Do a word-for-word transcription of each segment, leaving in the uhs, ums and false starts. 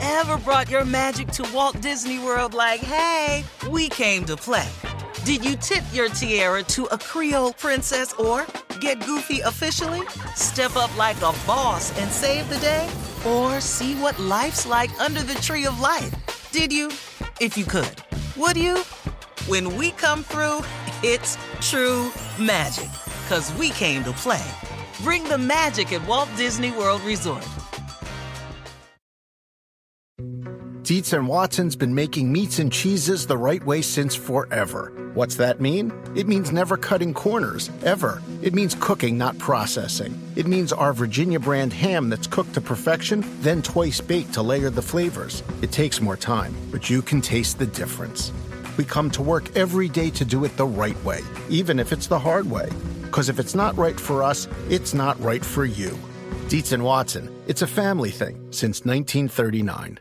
ever brought your magic to Walt Disney World like, hey, we came to play? Did you tip your tiara to a Creole princess or get goofy officially? Step up like a boss and save the day? Or see what life's like under the tree of life? Did you? If you could. Would you? When we come through, it's true magic. 'Cause we came to play. Bring the magic at Walt Disney World Resort. Dietz and Watson's been making meats and cheeses the right way since forever. What's that mean? It means never cutting corners, ever. It means cooking, not processing. It means our Virginia brand ham that's cooked to perfection, then twice baked to layer the flavors. It takes more time, but you can taste the difference. We come to work every day to do it the right way, even if it's the hard way. Because if it's not right for us, it's not right for you. Dietz and Watson, it's a family thing since nineteen thirty-nine.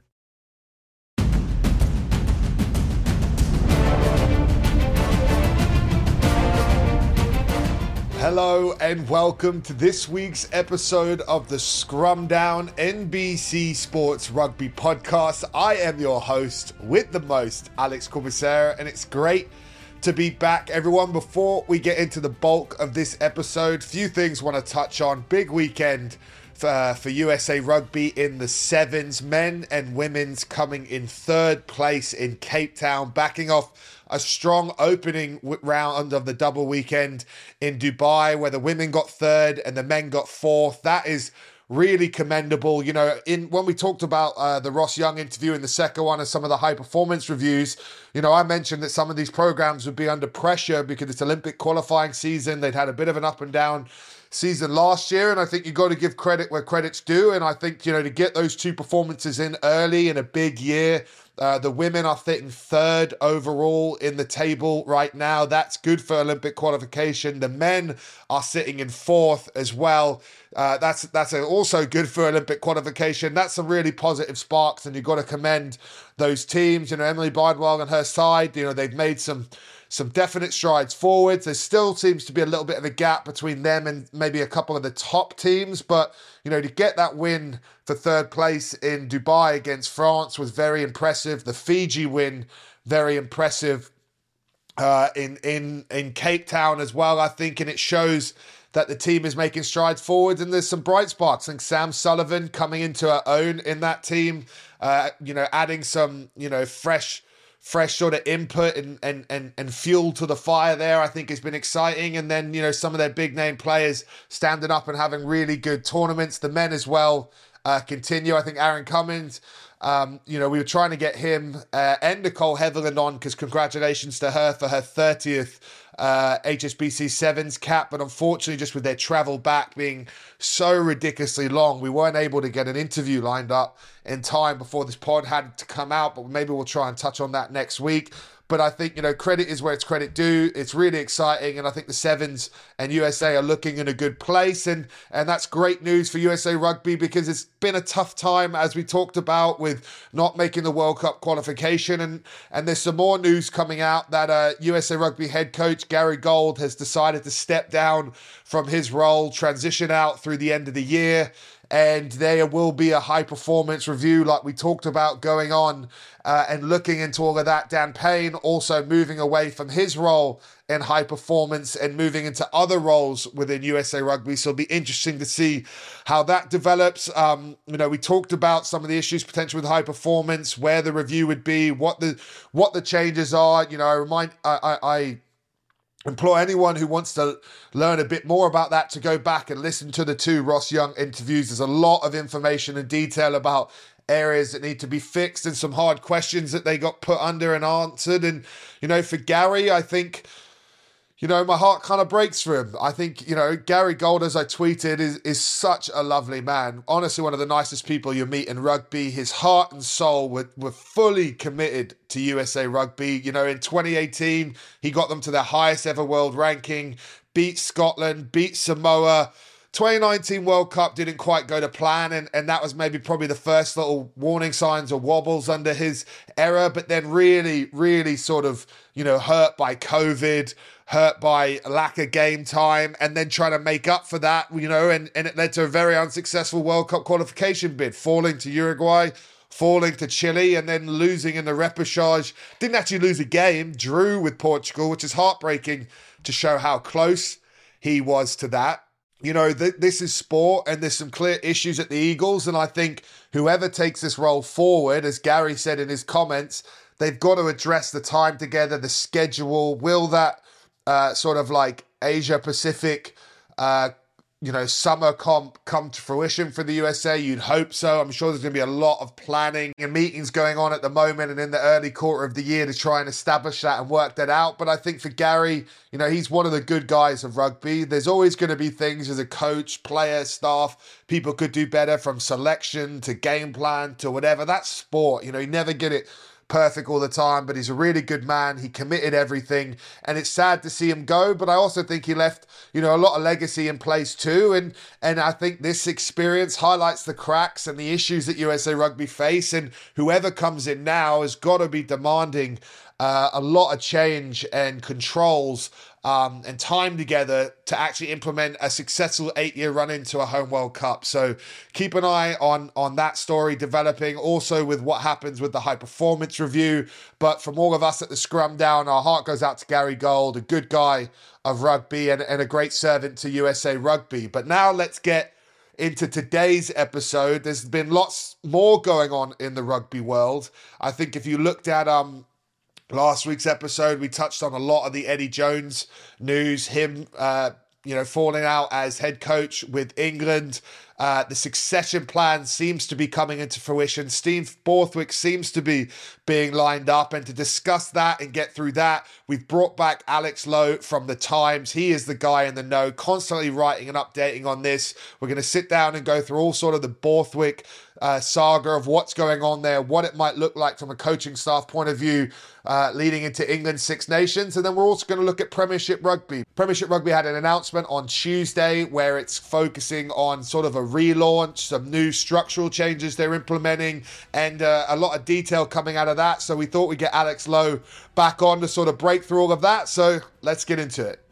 Hello and welcome to this week's episode of the Scrum Down N B C Sports Rugby Podcast. I am your host with the most, Alex Corbicera, and it's great to be back, everyone. Before we get into the bulk of this episode, few things I want to touch on. Big weekend for, for U S A Rugby in the sevens, men and women's coming in third place in Cape Town, backing off a strong opening round of the double weekend in Dubai, where the women got third and the men got fourth. That is really commendable. You know, in when we talked about uh, the Ross Young interview in the second one and some of the high performance reviews, you know, I mentioned that some of these programs would be under pressure because it's Olympic qualifying season. They'd had a bit of an up and down season last year, and I think you've got to give credit where credit's due. And I think, you know, to get those two performances in early in a big year, Uh, the women are sitting third overall in the table right now. That's good for Olympic qualification. The men are sitting in fourth as well. Uh, that's that's also good for Olympic qualification. That's some really positive sparks, and you've got to commend those teams. You know, Emily Bardwell and her side, you know, they've made some some definite strides forwards. There still seems to be a little bit of a gap between them and maybe a couple of the top teams, but you know, to get that win for third place in Dubai against France was very impressive. The Fiji win, very impressive uh, in in in Cape Town as well, I think, and it shows that the team is making strides forward, and there's some bright spots. I think Sam Sullivan coming into her own in that team, uh, you know, adding some, you know, fresh fresh sort of input and, and, and, and fuel to the fire there, I think has been exciting. And then, you know, some of their big name players standing up and having really good tournaments. The men as well uh, continue. I think Aaron Cummins, um, you know, we were trying to get him uh, and Nicole Heatherland on, because congratulations to her for her thirtieth uh, H S B C Sevens cap. But unfortunately, just with their travel back being so ridiculously long, we weren't able to get an interview lined up in time before this pod had to come out, but maybe we'll try and touch on that next week. But I think, you know, credit is where it's credit due. It's really exciting, and I think the Sevens and U S A are looking in a good place, and and that's great news for U S A Rugby, because it's been a tough time, as we talked about, with not making the World Cup qualification, and and there's some more news coming out that uh, U S A Rugby head coach Gary Gold has decided to step down from his role, transition out through the end of the year. And there will be a high performance review like we talked about going on uh, and looking into all of that. Dan Payne also moving away from his role in high performance and moving into other roles within U S A Rugby. So it'll be interesting to see how that develops. Um, you know, we talked about some of the issues potentially with high performance, where the review would be, what the what the changes are. You know, I remind I, I, I implore anyone who wants to learn a bit more about that to go back and listen to the two Ross Young interviews. There's a lot of information and detail about areas that need to be fixed and some hard questions that they got put under and answered. And, you know, for Gary, I think, you know, my heart kind of breaks for him. I think, you know, Gary Gold, as I tweeted, is, is such a lovely man. Honestly, one of the nicest people you meet in rugby. His heart and soul were, were fully committed to U S A Rugby. You know, in twenty eighteen, he got them to their highest ever world ranking, beat Scotland, beat Samoa. twenty nineteen World Cup didn't quite go to plan, and, and that was maybe probably the first little warning signs or wobbles under his era, but then really, really sort of, you know, hurt by COVID, hurt by lack of game time, and then trying to make up for that, you know, and, and it led to a very unsuccessful World Cup qualification bid, falling to Uruguay, falling to Chile and then losing in the repechage. Didn't actually lose a game, drew with Portugal, which is heartbreaking to show how close he was to that. You know, th- this is sport and there's some clear issues at the Eagles. And I think whoever takes this role forward, as Gary said in his comments, they've got to address the time together, the schedule. Will that uh, sort of like Asia Pacific uh you know, summer comp come to fruition for the U S A? You'd hope so. I'm sure there's going to be a lot of planning and meetings going on at the moment and in the early quarter of the year to try and establish that and work that out. But I think for Gary, you know, he's one of the good guys of rugby. There's always going to be things as a coach, player, staff, people could do better, from selection to game plan to whatever. That's sport. You know, you never get it perfect all the time, but he's a really good man. He committed everything, and it's sad to see him go, but I also think he left, you know, a lot of legacy in place too, and and I think this experience highlights the cracks and the issues that U S A Rugby face, and whoever comes in now has got to be demanding uh, a lot of change and controls Um, and time together to actually implement a successful eight-year run into a home World Cup. So keep an eye on, on that story developing, also with what happens with the high performance review. But from all of us at the Scrum Down, our heart goes out to Gary Gold, a good guy of rugby and, and a great servant to U S A Rugby. But now let's get into today's episode. There's been lots more going on in the rugby world. I think if you looked at um. last week's episode, we touched on a lot of the Eddie Jones news, him, uh, you know, falling out as head coach with England. Uh, the succession plan seems to be coming into fruition. Steve Borthwick seems to be being lined up. And to discuss that and get through that, we've brought back Alex Lowe from The Times. He is the guy in the know, constantly writing and updating on this. We're going to sit down and go through all sort of the Borthwick uh, saga of what's going on there, what it might look like from a coaching staff point of view, uh, leading into England's Six Nations. And then we're also going to look at Premiership Rugby. Premiership Rugby had an announcement on Tuesday where it's focusing on sort of a relaunch, some new structural changes they're implementing, and uh, a lot of detail coming out of that. So we thought we'd get Alex Lowe back on to sort of break through all of that. So let's get into it.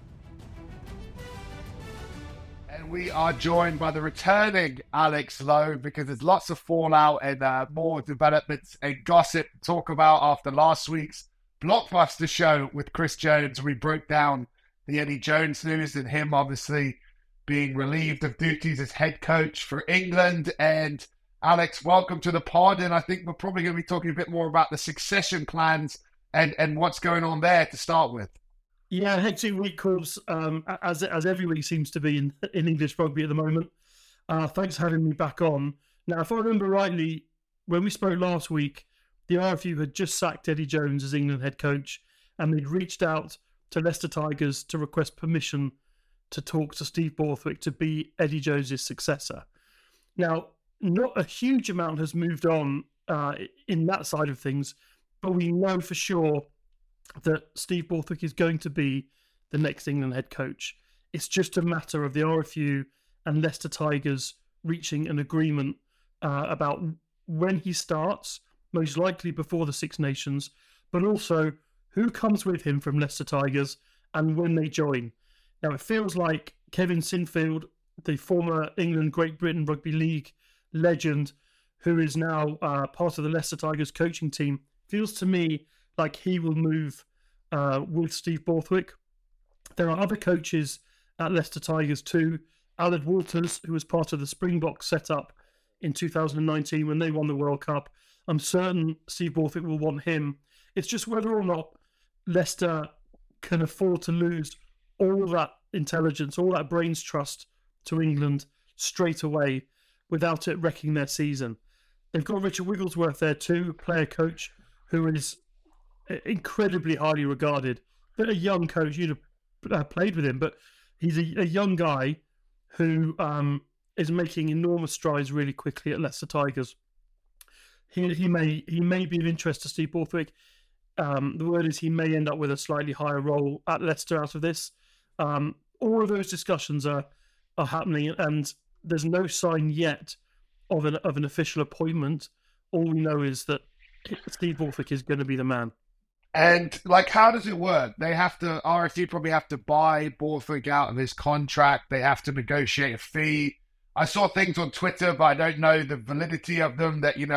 And we are joined by the returning Alex Lowe, because there's lots of fallout and uh, more developments and gossip to talk about after last week's blockbuster show with Chris Jones. We broke down the Eddie Jones news and him obviously being relieved of duties as head coach for England. And Alex, welcome to the pod. And I think we're probably going to be talking a bit more about the succession plans and, and what's going on there to start with. Yeah, hectic week, Corbs, um, as as every week seems to be in, in English rugby at the moment. Uh, thanks for having me back on. Now, if I remember rightly, when we spoke last week, the R F U had just sacked Eddie Jones as England head coach, and they'd reached out to Leicester Tigers to request permission to talk to Steve Borthwick to be Eddie Jones' successor. Now, not a huge amount has moved on uh, in that side of things, but we know for sure that Steve Borthwick is going to be the next England head coach. It's just a matter of the R F U and Leicester Tigers reaching an agreement uh, about when he starts, most likely before the Six Nations, but also who comes with him from Leicester Tigers and when they join. Now, it feels like Kevin Sinfield, the former England Great Britain Rugby League legend, who is now uh, part of the Leicester Tigers coaching team, feels to me like he will move uh, with Steve Borthwick. There are other coaches at Leicester Tigers too. Aled Walters, who was part of the Springboks setup in two thousand nineteen when they won the World Cup. I'm certain Steve Borthwick will want him. It's just whether or not Leicester can afford to lose all that intelligence, all that brains trust to England straight away without it wrecking their season. They've got Richard Wigglesworth there too, player coach, who is incredibly highly regarded. But a young coach, you'd have uh, played with him, but he's a, a young guy who um, is making enormous strides really quickly at Leicester Tigers. He he may he may be of interest to Steve Borthwick. Um, the word is he may end up with a slightly higher role at Leicester out of this. Um, all of those discussions are are happening, and there's no sign yet of an of an official appointment. All we know is that Steve Borthwick is going to be the man. And, like, how does it work? They have to, R F U probably have to buy Borthwick out of his contract. They have to negotiate a fee. I saw things on Twitter, but I don't know the validity of them, that, you know,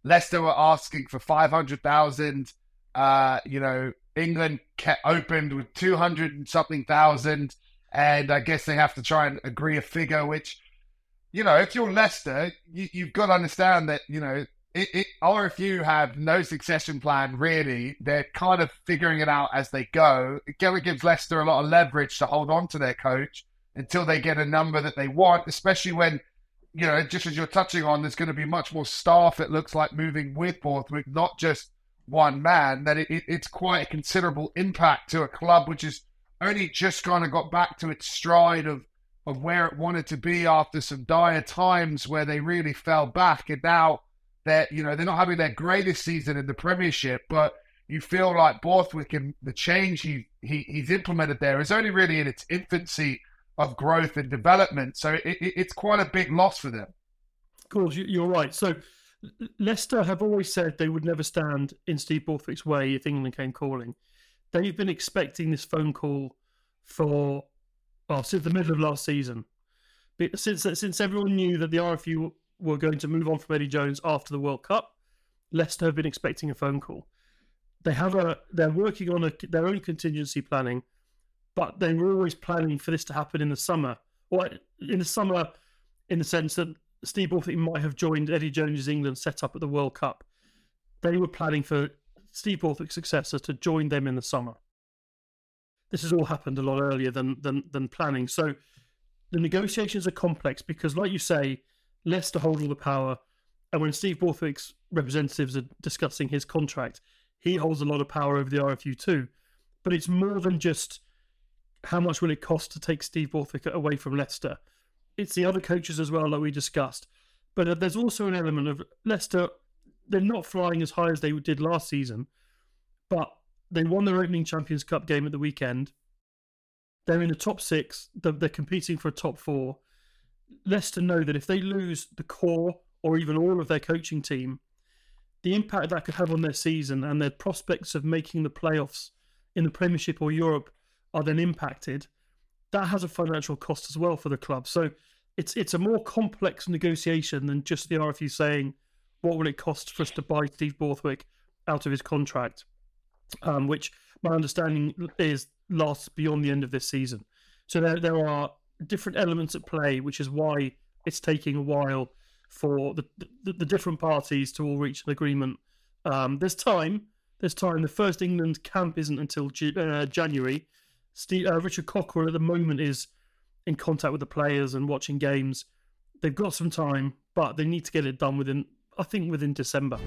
Leicester were asking for five hundred thousand. Uh, you know, England kept opened with two hundred and something thousand. And I guess they have to try and agree a figure, which, you know, if you're Leicester, you, you've got to understand that, you know, it, it, R F U have no succession plan, really. They're kind of figuring it out as they go. It kind of gives Leicester a lot of leverage to hold on to their coach until they get a number that they want, especially when, you know, just as you're touching on, there's going to be much more staff, it looks like, moving with Borthwick, not just one man, that it, it, it's quite a considerable impact to a club which is only just kind of got back to its stride of, of where it wanted to be after some dire times where they really fell back. And now they're, you know, they're not having their greatest season in the Premiership, but you feel like Borthwick and the change he, he he's implemented there is only really in its infancy of growth and development. So it, it, it's quite a big loss for them. Of course, you're right. So Leicester have always said they would never stand in Steve Borthwick's way if England came calling. They've been expecting this phone call for, well, since the middle of last season. Since since everyone knew that the R F U were going to move on from Eddie Jones after the World Cup, Leicester have been expecting a phone call. They have a, they're working on a, their own contingency planning, but they were always planning for this to happen in the summer. Or in the summer, in the sense that Steve Borthwick might have joined Eddie Jones' England set up at the World Cup. They were planning for Steve Borthwick's successor to join them in the summer. This has all happened a lot earlier than, than, than planning. So the negotiations are complex because, like you say, Leicester hold all the power. And when Steve Borthwick's representatives are discussing his contract, he holds a lot of power over the R F U too. But it's more than just how much will it cost to take Steve Borthwick away from Leicester. It's the other coaches as well, like we discussed. But there's also an element of Leicester, they're not flying as high as they did last season, but they won their opening Champions Cup game at the weekend. They're in the top six. They're, they're competing for a top four. Leicester know that if they lose the core or even all of their coaching team, the impact that could have on their season and their prospects of making the playoffs in the Premiership or Europe are then impacted. That has a financial cost as well for the club. So it's it's a more complex negotiation than just the R F U saying, what will it cost for us to buy Steve Borthwick out of his contract? Um, which my understanding is lasts beyond the end of this season. So there there are different elements at play, which is why it's taking a while for the the, the different parties to all reach an agreement. Um, there's time. There's time. The first England camp isn't until uh, January. Steve, uh, Richard Cockrell at the moment is in contact with the players and watching games. They've got some time, but they need to get it done within, I think, within December.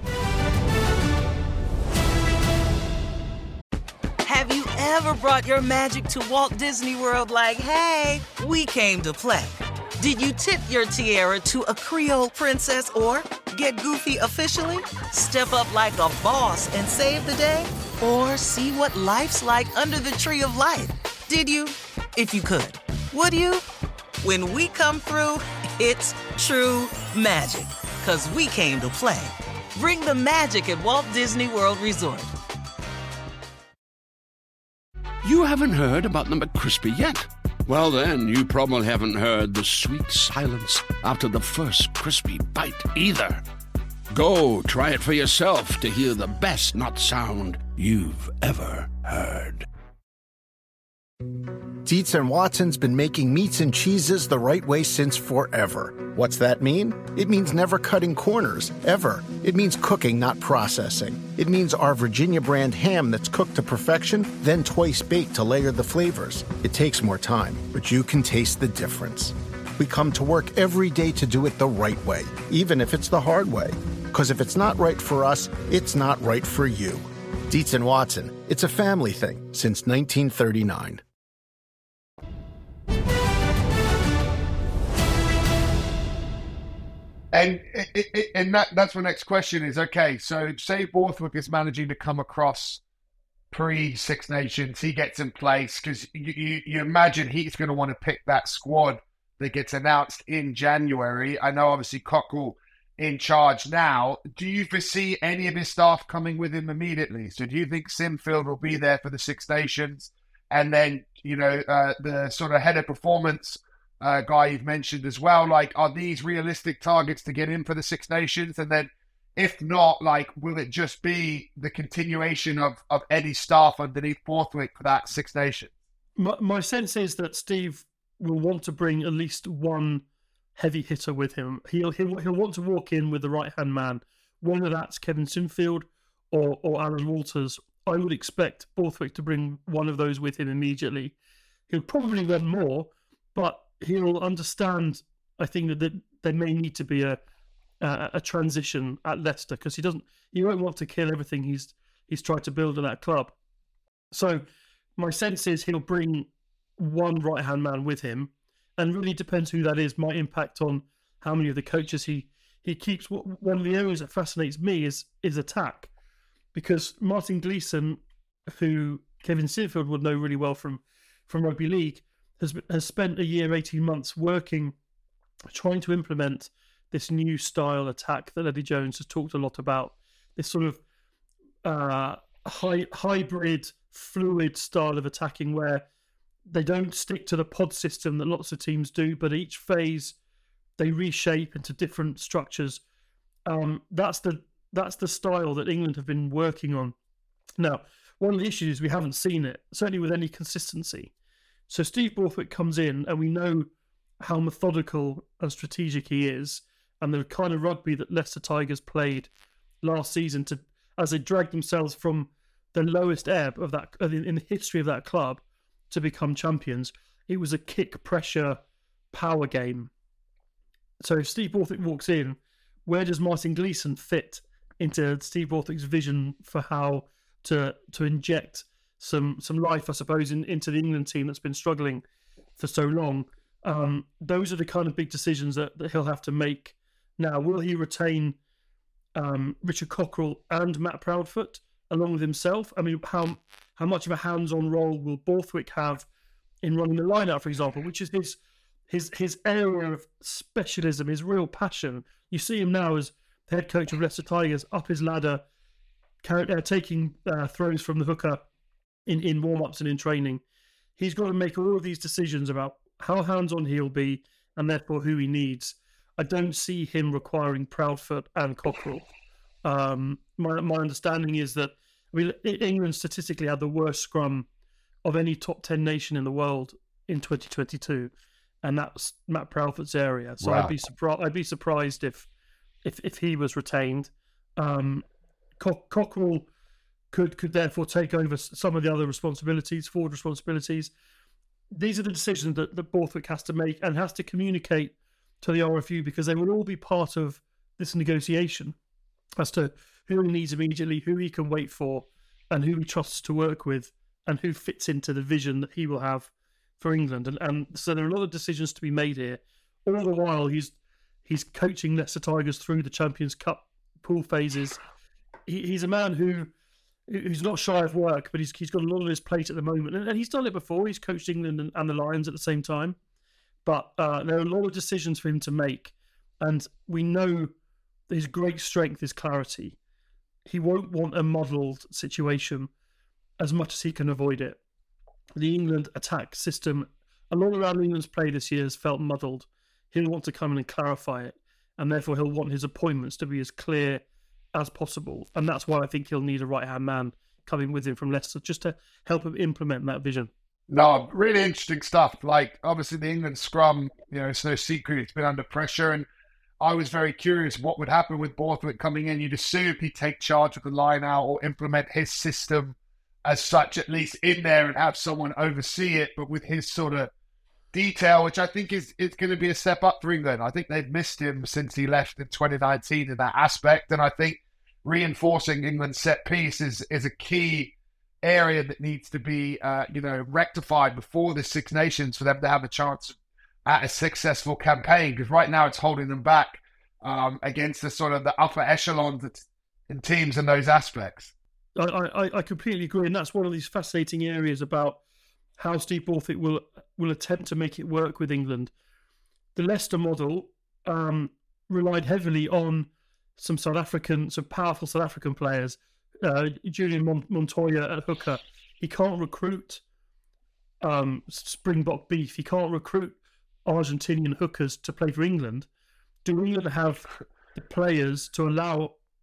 Have you ever brought your magic to Walt Disney World like, hey, we came to play? Did you tip your tiara to a Creole princess or get goofy officially? Step up like a boss and save the day? Or see what life's like under the tree of life? Did you? If you could. Would you? When we come through, it's true magic. 'Cause we came to play. Bring the magic at Walt Disney World Resort. You haven't heard about the McCrispy yet? Well, then, you probably haven't heard the sweet silence after the first crispy bite either. Go try it for yourself to hear the best nut sound you've ever heard. Dietz and Watson's been making meats and cheeses the right way since forever. What's that mean? It means never cutting corners, ever. It means cooking, not processing. It means our Virginia brand ham that's cooked to perfection, then twice baked to layer the flavors. It takes more time, but you can taste the difference. We come to work every day to do it the right way, even if it's the hard way. Because if it's not right for us, it's not right for you. Dietz and Watson, it's a family thing since nineteen thirty-nine. And it, it, and that, that's my next question is, okay, so say Borthwick is managing to come across pre-Six Nations, he gets in place, because you, you, you imagine he's going to want to pick that squad that gets announced in January. I know obviously Cockrell in charge now. Do you foresee any of his staff coming with him immediately? So do you think Simfield will be there for the Six Nations? And then, you know, uh, the sort of head of performance Uh, guy you've mentioned as well, like, are these realistic targets to get in for the Six Nations? And then If not, like, will it just be the continuation of, of Eddie's staff underneath Borthwick for that Six Nations? My, my sense is that Steve will want to bring at least one heavy hitter with him. He'll he'll, he'll want to walk in with the right-hand man, whether that's Kevin Sinfield or, or Alan Walters. I would expect Borthwick to bring one of those with him immediately. He'll probably run more, but he'll understand, I think, that, that there may need to be a a, a transition at Leicester, because he doesn't, he won't want to kill everything he's he's tried to build in that club. So my sense is he'll bring one right-hand man with him, and really depends who that is, might impact on how many of the coaches he, he keeps. One of the areas that fascinates me is is attack, because Martin Gleeson, who Kevin Sinfield would know really well from, from rugby league, has has spent a year, eighteen months working, trying to implement this new style attack that Eddie Jones has talked a lot about, this sort of uh, hy- hybrid, fluid style of attacking where they don't stick to the pod system that lots of teams do, but each phase they reshape into different structures. Um, that's the that's the style that England have been working on. Now, one of the issues is we haven't seen it, certainly with any consistency. So Steve Borthwick comes in, and we know how methodical and strategic he is, and the kind of rugby that Leicester Tigers played last season to as they dragged themselves from the lowest ebb of that in the history of that club to become champions. It was a kick, pressure, power game. So if Steve Borthwick walks in, where does Martin Gleeson fit into Steve Borthwick's vision for how to to inject some some life, I suppose, in, into the England team that's been struggling for so long? Um, those are the kind of big decisions that, that he'll have to make. Now, will he retain um, Richard Cockerell and Matt Proudfoot along with himself? I mean, how how much of a hands-on role will Borthwick have in running the line-out, for example, which is his his his area of specialism, his real passion. You see him now as the head coach of Leicester Tigers, up his ladder, carry, uh, taking uh, throws from the hooker in, in warm-ups and in training. He's got to make all of these decisions about how hands-on he'll be and therefore who he needs. I don't see him requiring Proudfoot and Cockerell. Um, my my understanding is that I mean, England statistically had the worst scrum of any top ten nation in the world in twenty twenty-two, and that's Matt Proudfoot's area. So Wow. I'd be surprised. I'd be surprised if if if he was retained. Um, Co- Cockerell could could therefore take over some of the other responsibilities, forward responsibilities. These are the decisions that, that Borthwick has to make and has to communicate to the R F U, because they will all be part of this negotiation as to who he needs immediately, who he can wait for, and who he trusts to work with, and who fits into the vision that he will have for England. And, and so there are a lot of decisions to be made here. All the while, he's he's coaching Leicester Tigers through the Champions Cup pool phases. He, he's a man who who's not shy of work, but he's he's got a lot on his plate at the moment, and, and he's done it before. He's coached England and, and the Lions at the same time. But uh, there are a lot of decisions for him to make, and we know his great strength is clarity. He won't want a muddled situation as much as he can avoid it. The England attack system, a lot around England's play this year has felt muddled. He'll want to come in and clarify it, and therefore he'll want his appointments to be as clear as possible. And that's why I think he'll need a right-hand man coming with him from Leicester, just to help him implement that vision. No, really interesting stuff. Like, obviously, the England scrum, you know, it's no secret it's been under pressure. And I was very curious what would happen with Borthwick coming in. You'd assume he'd take charge of the line out or implement his system as such, at least in there, and have someone oversee it. But with his sort of detail, which I think is it's going to be a step up for England. I think they've missed him since he left in twenty nineteen in that aspect. And I think reinforcing England's set piece is, is a key area that needs to be, uh, you know, rectified before the Six Nations for them to have a chance at a successful campaign. Because right now it's holding them back um, against the sort of the upper echelons in teams in those aspects. I, I, I completely agree, and that's one of these fascinating areas about how Steve Borthwick will will attempt to make it work with England. The Leicester model um, relied heavily on some South African, some powerful South African players. Uh, Julian Mont- Montoya at hooker. He can't recruit um, Springbok beef. He can't recruit Argentinian hookers to play for England. Do England have the players to allow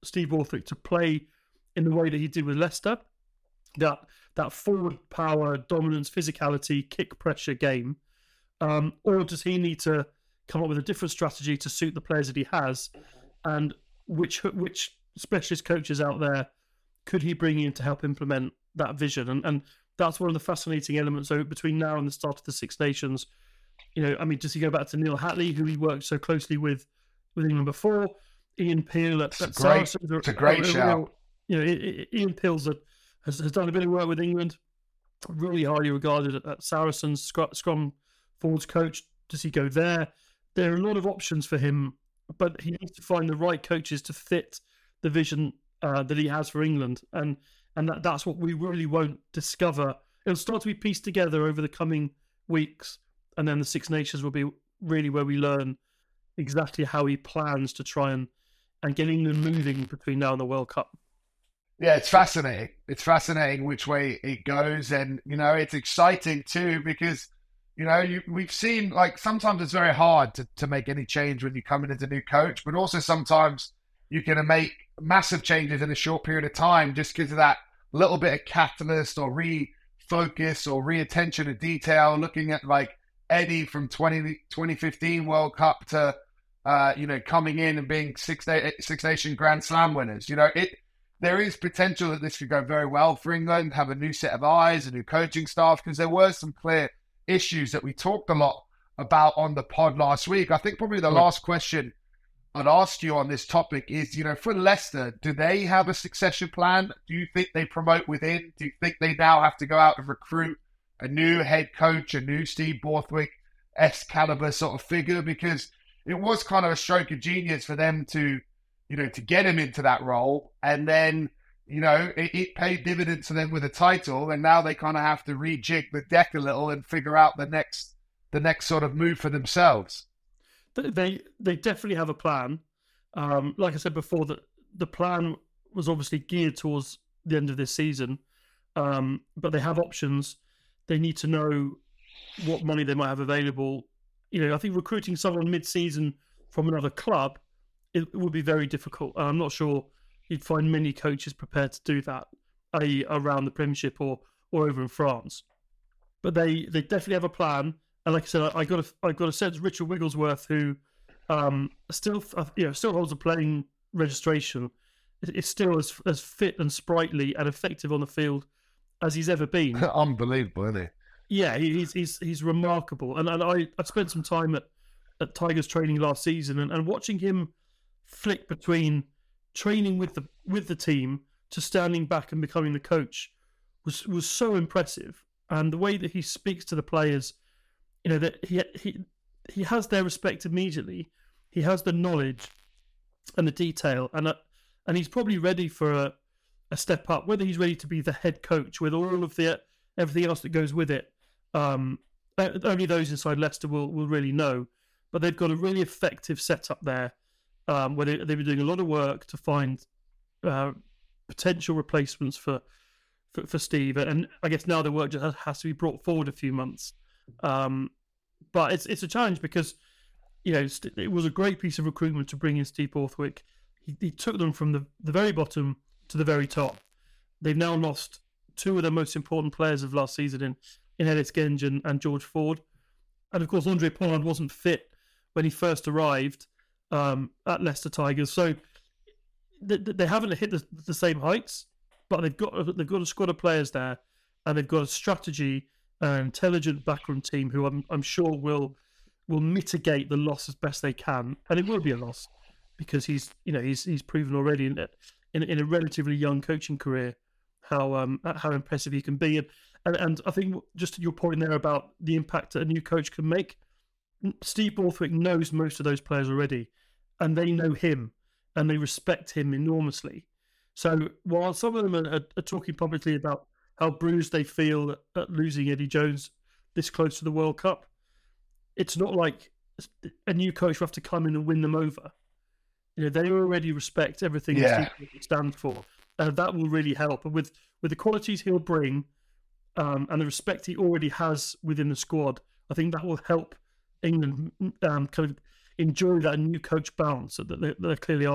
Steve Borthwick to play in the way that he did with Leicester, that that forward power, dominance, physicality, kick pressure game, um, or does he need to come up with a different strategy to suit the players that he has, and which which specialist coaches out there could he bring in to help implement that vision? And and that's one of the fascinating elements. So between now and the start of the Six Nations, you know, I mean, does he go back to Neil Hatley, who he worked so closely with with England before? Ian Peel at, at Saracens. It's a great a, shout. Real, you know, Ian Peel's a, has, has done a bit of work with England, really highly regarded at, at Saracens, scrum, scrum forwards coach. Does he go there? There are a lot of options for him, but he needs to find the right coaches to fit the vision uh, that he has for England, and and that, that's what we really won't discover. It'll start to be pieced together over the coming weeks, and then the Six Nations will be really where we learn exactly how he plans to try and, and get England moving between now and the World Cup. Yeah, it's fascinating. It's fascinating which way it goes, and you know, it's exciting too because you know you, we've seen like sometimes it's very hard to, to make any change when you come in as a new coach, but also sometimes you can make massive changes in a short period of time just because of that little bit of catalyst or refocus or re-attention to detail. Looking at like Eddie from twenty, twenty fifteen World Cup to uh, you know coming in and being Six, Six Nation Grand Slam winners. You know it. There is potential that this could go very well for England, have a new set of eyes, a new coaching staff, because there were some clear issues that we talked a lot about on the pod last week. I think probably the last question I'd ask you on this topic is, you know, for Leicester, do they have a succession plan? Do you think they promote within? Do you think they now have to go out and recruit a new head coach, a new Steve Borthwick-esque caliber sort of figure? Because it was kind of a stroke of genius for them to you know, to get him into that role. And then, you know, it, it paid dividends to them with a title. And now they kind of have to rejig the deck a little and figure out the next the next sort of move for themselves. They they definitely have a plan. Um, like I said before, that the plan was obviously geared towards the end of this season. Um, but they have options. They need to know what money they might have available. You know, I think recruiting someone mid-season from another club, it would be very difficult. I'm not sure you'd find many coaches prepared to do that, that is around the Premiership or or over in France. But they, they definitely have a plan. And like I said, I, I got a I got a sense Richard Wigglesworth, who um, still you know still holds a playing registration, is still as as fit and sprightly and effective on the field as he's ever been. Unbelievable, isn't he? Yeah, he's he's he's remarkable. And and I I spent some time at, at Tigers training last season, and, and watching him flick between training with the with the team to standing back and becoming the coach was was so impressive. And the way that he speaks to the players, you know, that he he he has their respect immediately. He has the knowledge and the detail, and uh, and he's probably ready for a, a step up. Whether he's ready to be the head coach with all of the everything else that goes with it, um, only those inside Leicester will will really know. But they've got a really effective setup there. Um, where they, they've been doing a lot of work to find uh, potential replacements for, for for Steve, and I guess now the work just has, has to be brought forward a few months. Um, but it's it's a challenge because you know it was a great piece of recruitment to bring in Steve Borthwick. He, he took them from the, the very bottom to the very top. They've now lost two of their most important players of last season in in Ellis Genge and, and George Ford, and of course Andre Pollard wasn't fit when he first arrived Um, at Leicester Tigers, so they, they haven't hit the, the same heights, but they've got they've got a squad of players there, and they've got a strategy, an intelligent backroom team who I'm I'm sure will will mitigate the loss as best they can, and it will be a loss because he's you know he's he's proven already in in, in a relatively young coaching career how um how impressive he can be, and, and and I think just to your point there about the impact that a new coach can make. Steve Borthwick knows most of those players already, and they know him, and they respect him enormously. So while some of them are, are, are talking publicly about how bruised they feel at, at losing Eddie Jones this close to the World Cup, it's not like a new coach will have to come in and win them over. You know, they already respect everything yeah. that Steve stands for, and that will really help. And with with the qualities he'll bring, um, and the respect he already has within the squad, I think that will help England um, kind of enjoy that new coach bounce that they're, they're clearly after.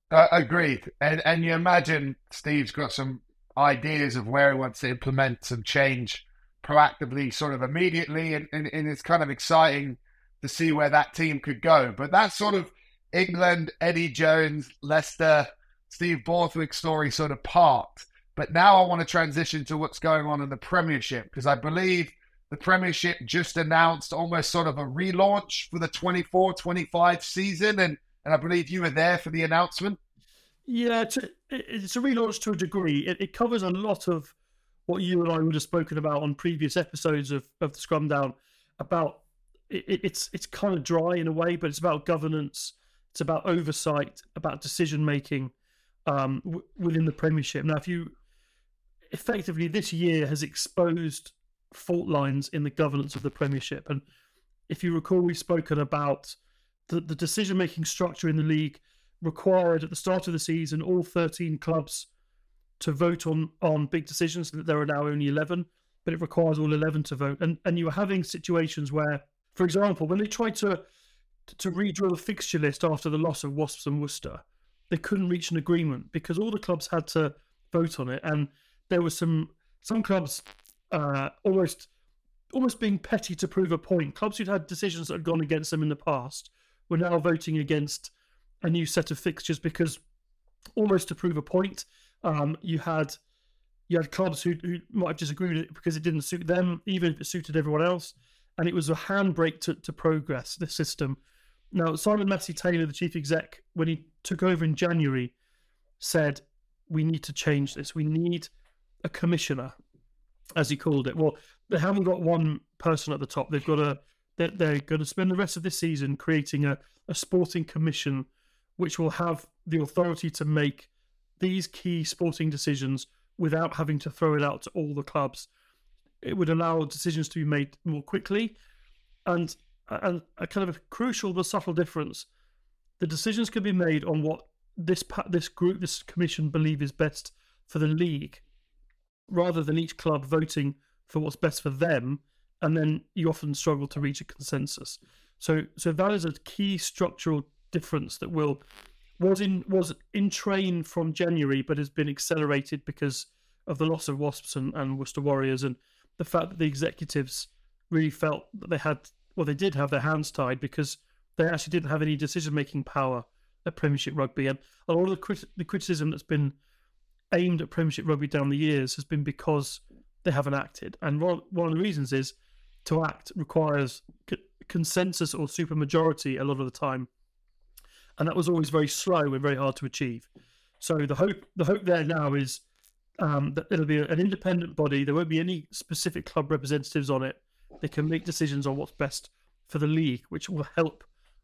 Uh, agreed. And and you imagine Steve's got some ideas of where he wants to implement some change proactively, sort of immediately, and, and, and it's kind of exciting to see where that team could go. But that's sort of England, Eddie Jones, Leicester, Steve Borthwick story sort of parked. But now I want to transition to what's going on in the Premiership, because I believe the Premiership just announced almost sort of a relaunch for the twenty-four twenty-five season, and, and I believe you were there for the announcement. Yeah, it's a, it's a relaunch to a degree. It, it covers a lot of what you and I would have spoken about on previous episodes of, of the Scrum Down. About it, it's it's kind of dry in a way, but it's about governance, it's about oversight, about decision making um, w- within the Premiership. Now, if you effectively this year has exposed fault lines in the governance of the Premiership, and if you recall, we've spoken about the, the decision making structure in the league required at the start of the season all thirteen clubs to vote on on big decisions. There are now only eleven, but it requires all eleven to vote. And and you are having situations where, for example, when they tried to to redraw the fixture list after the loss of Wasps and Worcester, they couldn't reach an agreement because all the clubs had to vote on it, and there were some some clubs uh, almost almost being petty to prove a point. Clubs who'd had decisions that had gone against them in the past were now voting against a new set of fixtures because almost to prove a point. Um, you had you had clubs who, who might have disagreed with it because it didn't suit them, even if it suited everyone else. And it was a handbrake to, to progress, this system. Now, Simon Massey-Taylor, the chief exec, when he took over in January, said, we need to change this. We need a commissioner, as he called it. Well, they haven't got one person at the top. They've got a, they're, they're going to spend the rest of this season creating a, a sporting commission which will have the authority to make these key sporting decisions without having to throw it out to all the clubs. It would allow decisions to be made more quickly, and, and a kind of a crucial but subtle difference. The decisions can be made on what this this group, this commission believe is best for the league, rather than each club voting for what's best for them, and then you often struggle to reach a consensus. So, so that is a key structural difference that will was in was in train from January, but has been accelerated because of the loss of Wasps and, and Worcester Warriors, and the fact that the executives really felt that they had, well, they did have their hands tied because they actually didn't have any decision-making power at Premiership Rugby. And a lot of the, crit- the criticism that's been aimed at Premiership Rugby down the years has been because they haven't acted. And one, one of the reasons is to act requires c- consensus or supermajority a lot of the time. And that was always very slow and very hard to achieve. So the hope the hope there now is um, that it'll be an independent body. There won't be any specific club representatives on it. They can make decisions on what's best for the league, which will help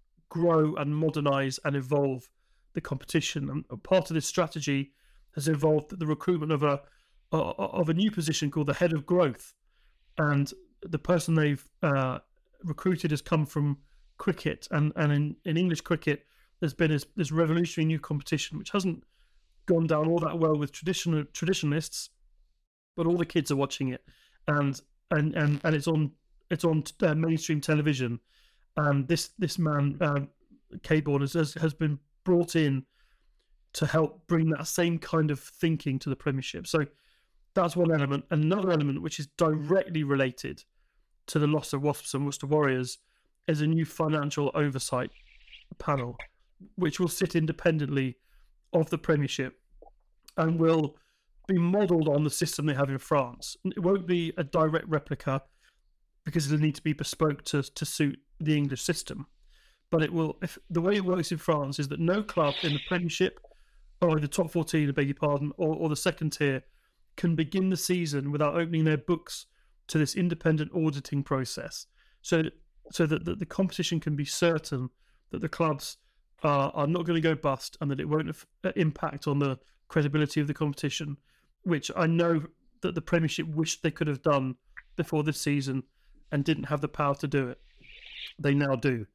grow and modernise and evolve the competition. And part of this strategy has involved the recruitment of a of a new position called the head of growth. And the person they've uh, recruited has come from cricket. And, and in, in English cricket, there's been this, this revolutionary new competition, which hasn't gone down all that well with traditional traditionalists, but all the kids are watching it, and and and, and it's on it's on uh, mainstream television. And this this man, uh, Caborn, has, has has been brought in to help bring that same kind of thinking to the Premiership. So that's one element. Another element, which is directly related to the loss of Wasps and Worcester Warriors, is a new financial oversight panel, which will sit independently of the Premiership and will be modelled on the system they have in France. It won't be a direct replica because it'll need to be bespoke to, to suit the English system. But it will. If the way it works in France is that no club in the Premiership, or the top fourteen, I beg your pardon, or, or the second tier, can begin the season without opening their books to this independent auditing process, so that, so that the, the competition can be certain that the clubs are, are not going to go bust and that it won't have, uh, impact on the credibility of the competition, which I know that the Premiership wished they could have done before this season and didn't have the power to do it. They now do.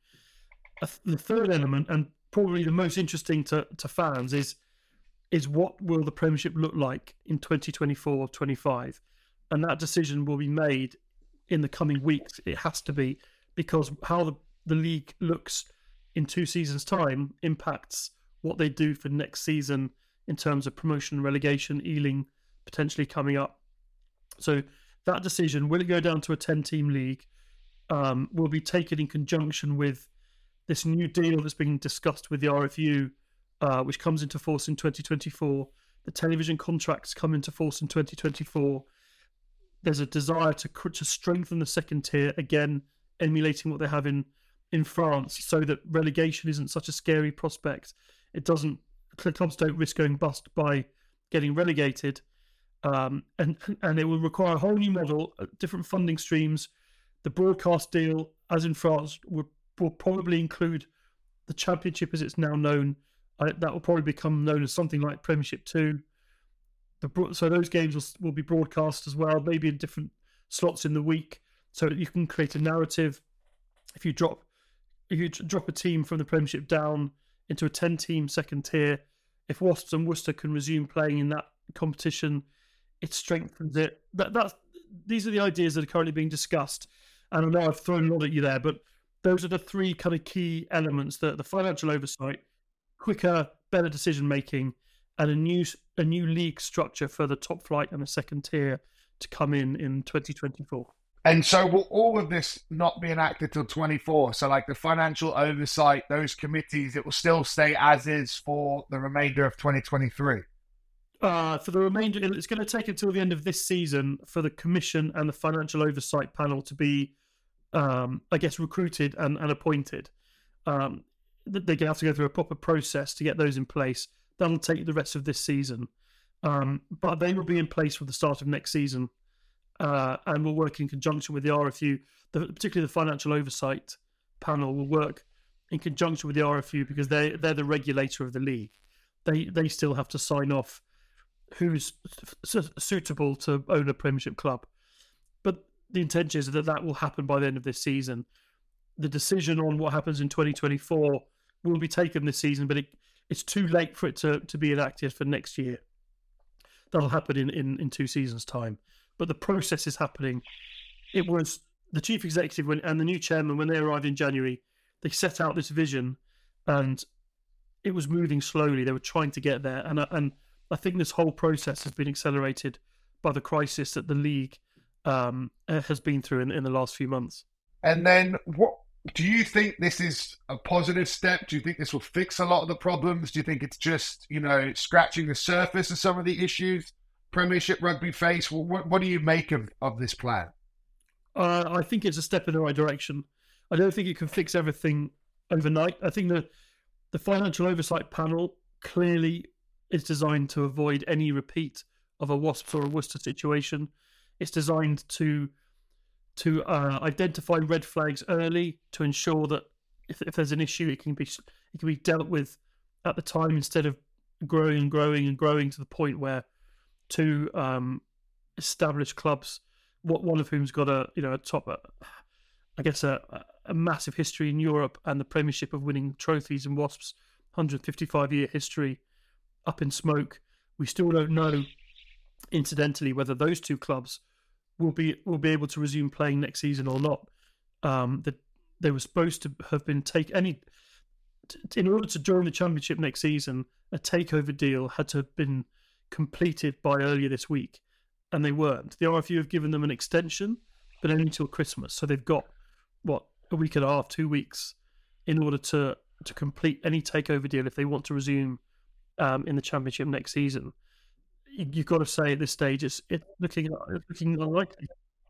The third element, and probably the most interesting to, to fans, is is what will the Premiership look like in twenty twenty-four twenty-five? And that decision will be made in the coming weeks. It has to be, because how the, the league looks in two seasons' time impacts what they do for next season in terms of promotion and relegation, Ealing potentially coming up. So that decision, will it go down to a ten-team league, um, will be taken in conjunction with this new deal that's being discussed with the R F U, uh, which comes into force in twenty twenty-four. The television contracts come into force in twenty twenty-four. There's a desire to to strengthen the second tier, again, emulating what they have in, in France, so that relegation isn't such a scary prospect. It doesn't, clubs don't risk going bust by getting relegated. Um, and and it will require a whole new model, different funding streams. The broadcast deal, as in France, will, will probably include the Championship as it's now known. Uh, that will probably become known as something like Premiership two. The, so those games will, will be broadcast as well, maybe in different slots in the week, so that you can create a narrative. If you drop if you drop a team from the Premiership down into a ten-team second tier, if Wasps and Worcester can resume playing in that competition, it strengthens it. That that's these are the ideas that are currently being discussed, and I know I've thrown a lot at you there, but those are the three kind of key elements: the the financial oversight, quicker, better decision making, and a new a new league structure for the top flight and the second tier to come in in twenty twenty-four. And so will all of this not be enacted till twenty-four? So like the financial oversight, those committees, it will still stay as is for the remainder of twenty twenty-three? Uh, for the remainder, it's going to take until the end of this season for the commission and the financial oversight panel to be, um, I guess, recruited and, and appointed. Um, they're going to have to go through a proper process to get those in place. That'll take the rest of this season. Um, but they will be in place for the start of next season, uh, and will work in conjunction with the R F U. The, particularly the financial oversight panel will work in conjunction with the R F U because they, they're the regulator of the league. They, they still have to sign off who's su- suitable to own a Premiership club. But the intention is that that will happen by the end of this season. The decision on what happens in twenty twenty-four will be taken this season, but it, it's too late for it to, to be enacted for next year. That'll happen in, in, in two seasons' time. But the process is happening. It was the chief executive when, and the new chairman, when they arrived in January, they set out this vision, and it was moving slowly. They were trying to get there. And, and I think this whole process has been accelerated by the crisis that the league um, has been through in, in the last few months. And then what do you think this is a positive step? Do you think this will fix a lot of the problems? Do you think it's just, you know, scratching the surface of some of the issues Premiership rugby face? What, what do you make of, of this plan? Uh, I think it's a step in the right direction. I don't think it can fix everything overnight. I think the the financial oversight panel clearly is designed to avoid any repeat of a Wasps or a Worcester situation. It's designed to to uh, identify red flags early to ensure that if, if there's an issue, it can be it can be dealt with at the time instead of growing and growing and growing to the point where two um, established clubs, what one of whom's got a you know a top, uh, I guess a, a massive history in Europe and the Premiership of winning trophies, and Wasps' one hundred fifty-five year history up in smoke. We still don't know, incidentally, whether those two clubs will be will be able to resume playing next season or not. Um, that they were supposed to have been take any t- in order to join the Championship next season. A takeover deal had to have been completed by earlier this week, and they weren't. The R F U have given them an extension, but only until Christmas. So they've got what a week and a half, two weeks, in order to to complete any takeover deal if they want to resume um, in the Championship next season. You've got to say at this stage it's, it's looking it's looking unlikely.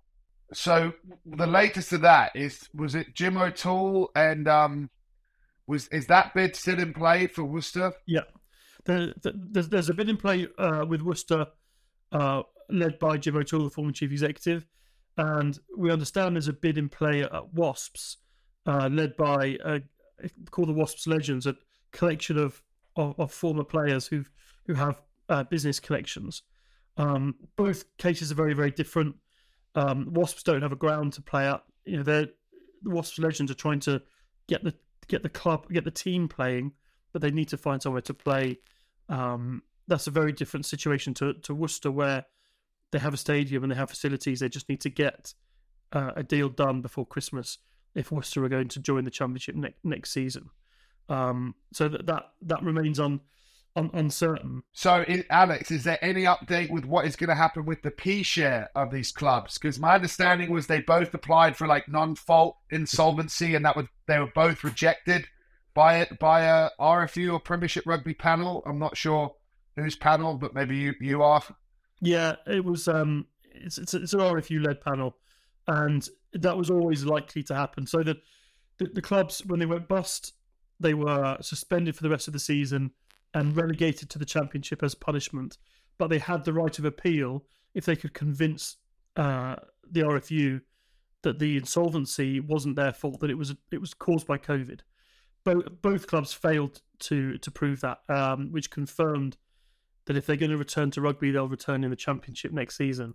So the latest of that is, was it Jim O'Toole, and um, was is that bid still in play for Worcester? Yeah, there, there's, there's a bid in play uh, with Worcester, uh, led by Jim O'Toole, the former chief executive, and we understand there's a bid in play at Wasps, uh, led by uh, called the Wasps Legends, a collection of, of, of former players who who have Uh, business collections. Um, both cases are very, very different. Um, Wasps don't have a ground to play at. You know, they're the Wasps Legends are trying to get the get the club, get the team playing, but they need to find somewhere to play. Um, that's a very different situation to to Worcester, where they have a stadium and they have facilities. They just need to get uh, a deal done before Christmas if Worcester are going to join the Championship ne- next season. Um, so that that, that remains un, un, uncertain. So, in, Alex, is there any update with what is going to happen with the P share of these clubs? Because my understanding was they both applied for like non-fault insolvency, and that was they were both rejected by it by a R F U or Premiership Rugby panel. I'm not sure whose panel, but maybe you you are. Yeah, it was. Um, it's it's, it's an R F U led panel, and that was always likely to happen. So that the, the clubs, when they went bust, they were suspended for the rest of the season and relegated to the Championship as punishment. But they had the right of appeal if they could convince uh, the R F U that the insolvency wasn't their fault, that it was it was caused by COVID. Both both clubs failed to to prove that, um, which confirmed that if they're going to return to rugby, they'll return in the Championship next season.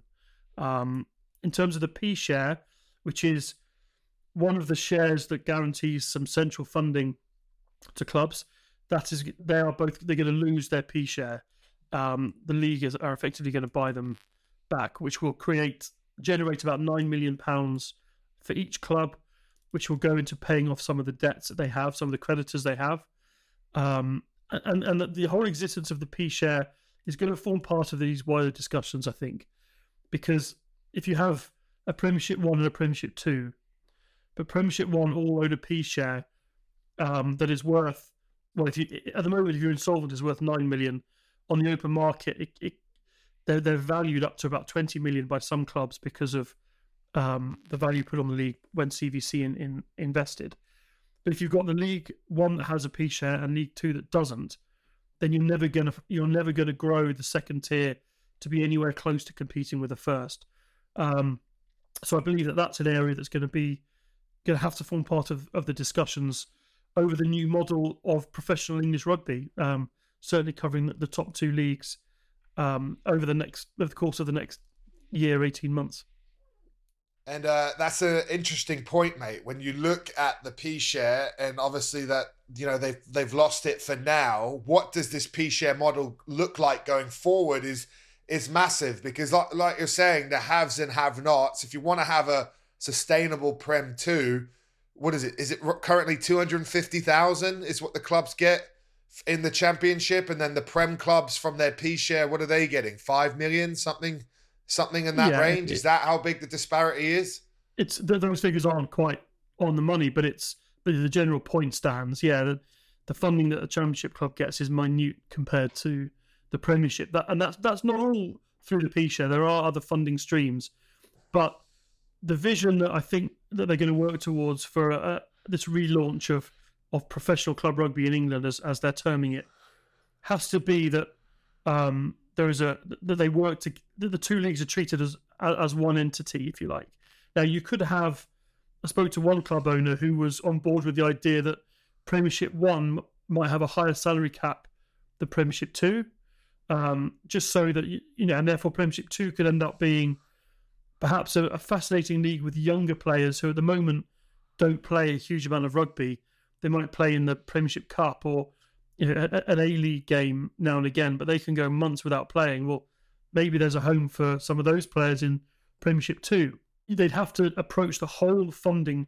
Um, in terms of the P share, which is one of the shares that guarantees some central funding to clubs, that is, they are both they're going to lose their P share. Um, the league is, are effectively going to buy them back, which will create generate about nine million pounds for each club, which will go into paying off some of the debts that they have, some of the creditors they have, um, and and the whole existence of the P share is going to form part of these wider discussions, I think, because if you have a Premiership One and a Premiership Two, but Premiership One all own a P share um, that is worth, well, if you at the moment if you're insolvent is worth nine million on the open market, it, it they're they're valued up to about twenty million by some clubs because of um, the value put on the league when C V C in, in invested. But if you've got the League One that has a P share and League Two that doesn't, then you're never gonna you're never gonna grow the second tier to be anywhere close to competing with the first. Um, so I believe that that's an area that's going to be going to have to form part of, of the discussions over the new model of professional English rugby. Um, certainly covering the, the top two leagues um, over the next over the course of the next year, eighteen months. And uh, that's an interesting point, mate. When you look at the P share, and obviously that you know they've they've lost it for now. What does this P share model look like going forward? Is is massive because, like, like you're saying, the haves and have-nots. If you want to have a sustainable Prem two, what is it? Is it currently two hundred fifty thousand? Is what the clubs get in the Championship, and then the Prem clubs from their P share, what are they getting? Five million, something. Something in that yeah, range? it, Is that how big the disparity is? It's those figures aren't quite on the money, but it's but the general point stands. Yeah, the, the funding that a Championship club gets is minute compared to the Premiership. That and that's that's not all through the P share. There are other funding streams, but the vision that I think that they're going to work towards for a, this relaunch of of professional club rugby in England, as as they're terming it, has to be that. Um, There is a that they work to that the two leagues are treated as as one entity, if you like. Now you could have. I spoke to one club owner who was on board with the idea that Premiership One might have a higher salary cap than Premiership Two, um, just so that you know, and therefore Premiership Two could end up being perhaps a, a fascinating league with younger players who at the moment don't play a huge amount of rugby. They might play in the Premiership Cup or. You know, an A-League game now and again, but they can go months without playing. Well, maybe there's a home for some of those players in Premiership Two. They'd have to approach the whole funding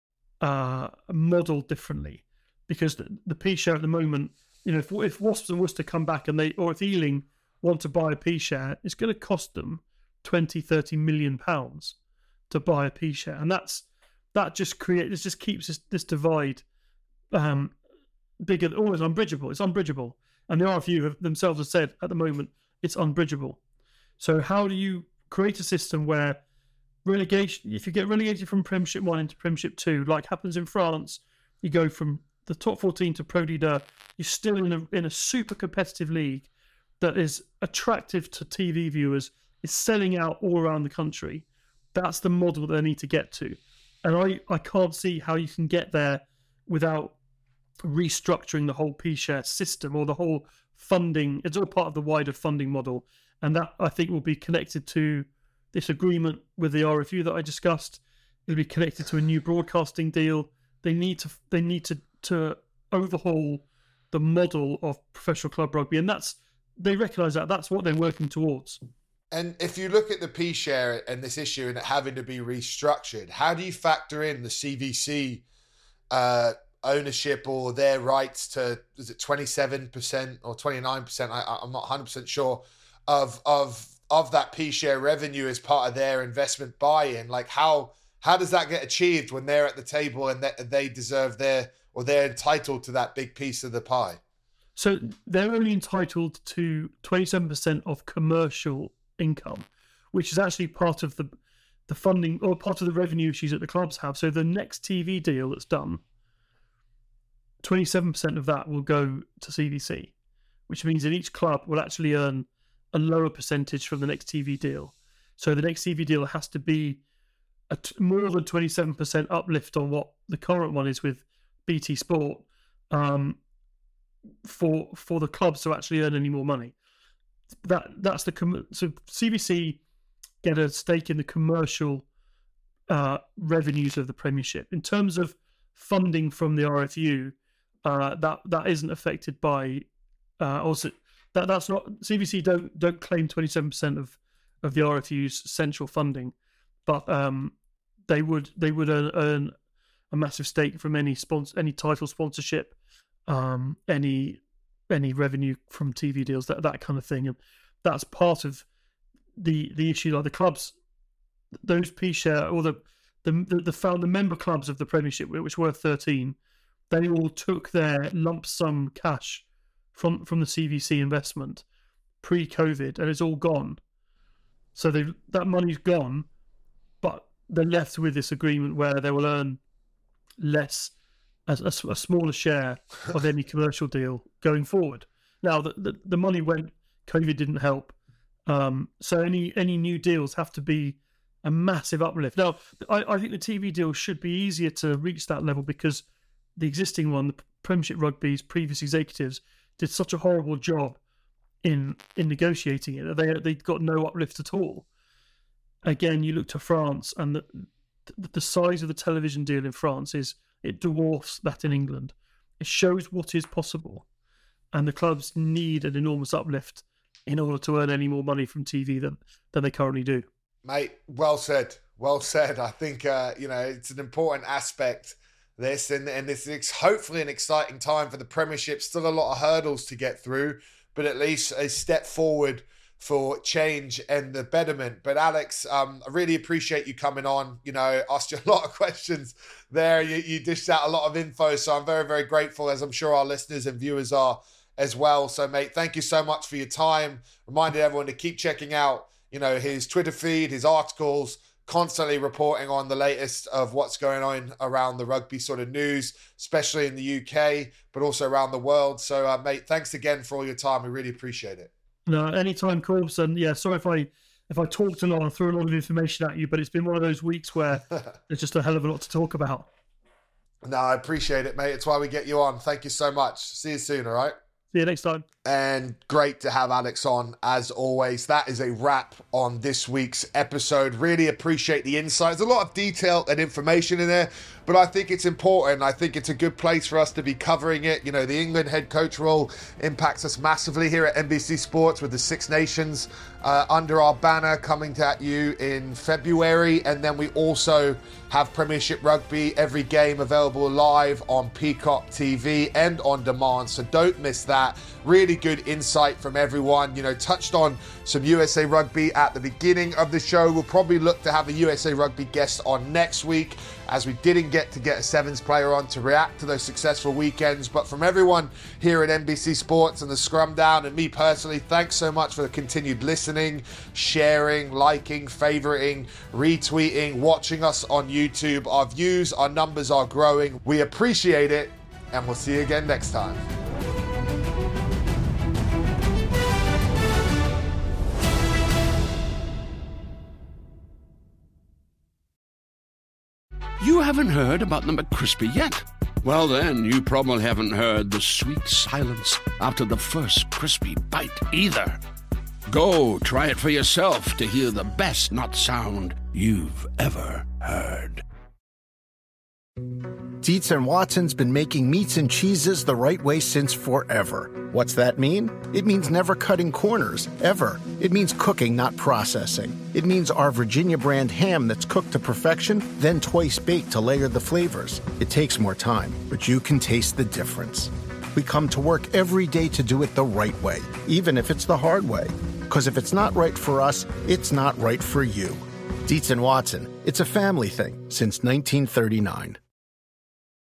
uh, model differently because the, the P share at the moment, you know, if, if Wasps and Worcester come back and they, or if Ealing want to buy a P share, it's going to cost them twenty, thirty million pounds to buy a P share, and that's that just creates, it just keeps this, this divide. Um, bigger, always unbridgeable. It's unbridgeable. And the R F U have, themselves have said at the moment it's unbridgeable. So how do you create a system where relegation, if you get relegated from Premiership One into Premiership Two, like happens in France, you go from the top fourteen to Pro D two, you're still in a in a super competitive league that is attractive to T V viewers, is selling out all around the country. That's the model that they need to get to. And I, I can't see how you can get there without restructuring the whole P share system or the whole funding. It's all part of the wider funding model, and that I think will be connected to this agreement with the R F U that I discussed. It'll be connected to a new broadcasting deal. They need to they need to to overhaul the model of professional club rugby, and that's they recognise that that's what they're working towards. And if you look at the P share and this issue and it having to be restructured, how do you factor in the C V C uh, ownership or their rights to, is it twenty-seven percent or twenty-nine percent? I, I'm not one hundred percent sure of of of that P-share revenue as part of their investment buy-in. Like how how does that get achieved when they're at the table and they, they deserve their, or they're entitled to that big piece of the pie? So they're only entitled to twenty-seven percent of commercial income, which is actually part of the the funding or part of the revenue issues that the clubs have. So the next T V deal that's done, twenty-seven percent of that will go to C V C, which means that each club will actually earn a lower percentage from the next T V deal. So the next T V deal has to be a t- more than twenty-seven percent uplift on what the current one is with B T Sport, um, for for the clubs to actually earn any more money. That that's the com- so C V C get a stake in the commercial uh, revenues of the Premiership. In terms of funding from the R F U, uh, that that isn't affected by uh, also that that's not C V C don't don't claim twenty-seven percent of of the R F U's central funding, but um, they would they would earn, earn a massive stake from any sponsor any title sponsorship, um, any any revenue from T V deals, that that kind of thing, and that's part of the the issue. Like the clubs, those P-share or the the the, the, found, the member clubs of the Premiership, which were thirteen, they all took their lump sum cash from from the C V C investment pre-COVID, and it's all gone. So they that money's gone, but they're left with this agreement where they will earn less, a, a, a smaller share of any commercial deal going forward. Now the the, the money went, COVID didn't help. Um, so any any new deals have to be a massive uplift. Now, I, I think the T V deal should be easier to reach that level because the existing one, the Premiership Rugby's previous executives, did such a horrible job in in negotiating it that they they got no uplift at all. Again, you look to France, and the the size of the television deal in France is it dwarfs that in England. It shows what is possible, and the clubs need an enormous uplift in order to earn any more money from T V than, than they currently do. Mate, well said. Well said. I think, uh, you know, it's an important aspect, this, and, and this is hopefully an exciting time for the Premiership. Still a lot of hurdles to get through, but at least a step forward for change and the betterment. But Alex, um, I really appreciate you coming on. You know, asked you a lot of questions there. You, you dished out a lot of info, so I'm very, very grateful, as I'm sure our listeners and viewers are as well. So, mate, thank you so much for your time. Reminded everyone to keep checking out, you know, his Twitter feed, his articles, constantly reporting on the latest of what's going on around the rugby sort of news, especially in the U K, but also around the world. So, uh, mate, thanks again for all your time. We really appreciate it. No, anytime, Corbs. And yeah, sorry if I if I talked a lot and threw a lot of information at you, but it's been one of those weeks where there's just a hell of a lot to talk about. No, I appreciate it, mate. It's why we get you on. Thank you so much. See you soon, all right? See you next time. And great to have Alex on, as always. That is a wrap on this week's episode. Really appreciate the insights. A lot of detail and information in there, but I think it's important. I think it's a good place for us to be covering it. You know, the England head coach role impacts us massively here at N B C Sports with the Six Nations uh, under our banner coming at you in February. And then we also have Premiership Rugby, every game available live on Peacock T V and on demand. So don't miss that. Really good insight from everyone. You know, touched on some U S A Rugby at the beginning of the show. We'll probably look to have a U S A Rugby guest on next week, as we didn't get to get a Sevens player on to react to those successful weekends. But from everyone here at N B C Sports and the Scrum Down and me personally, thanks so much for the continued listening, sharing, liking, favoriting, retweeting, watching us on YouTube. Our views, our numbers are growing. We appreciate it, and we'll see you again next time. You haven't heard about the McCrispy yet? Well, then, you probably haven't heard the sweet silence after the first crispy bite either. Go try it for yourself to hear the best nut sound you've ever heard. Dietz and Watson's been making meats and cheeses the right way since forever. What's that mean? It means never cutting corners, ever. It means cooking, not processing. It means our Virginia brand ham that's cooked to perfection, then twice baked to layer the flavors. It takes more time, but you can taste the difference. We come to work every day to do it the right way, even if it's the hard way. Because if it's not right for us, it's not right for you. Dietz and Watson, it's a family thing since nineteen thirty-nine.